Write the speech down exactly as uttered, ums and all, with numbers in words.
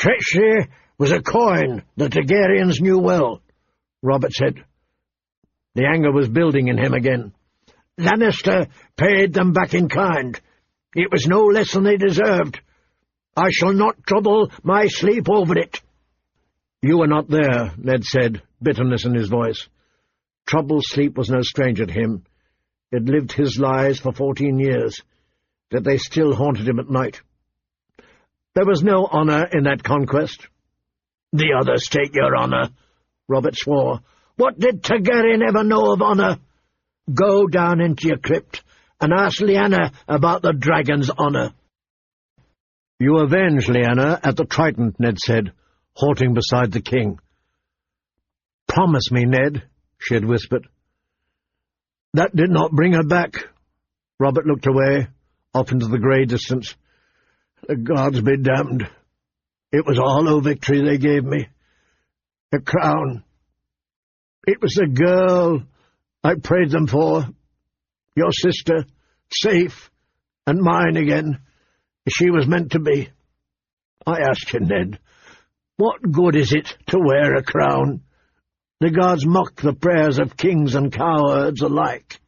treachery was a coin the Targaryens knew well, Robert said. The anger was building in him again. Lannister paid them back in kind. It was no less than they deserved. I shall not trouble my sleep over it. You were not there, Ned said, bitterness in his voice. Troubled sleep was no stranger to him. He had lived his lies for fourteen years, yet they still haunted him at night. There was no honour in that conquest. The others take your honour, Robert swore. What did Targaryen ever know of honour? Go down into your crypt and ask Lyanna about the dragon's honour. You avenged Lyanna at the Trident, Ned said, halting beside the king. Promise me, Ned, she had whispered. That did not bring her back. Robert looked away, off into the grey distance. The gods be damned. It was a hollow victory they gave me. A crown. It was the girl I prayed them for. Your sister, safe, and mine again. She was meant to be. I asked you, Ned, what good is it to wear a crown? The gods mock the prayers of kings and cowards alike.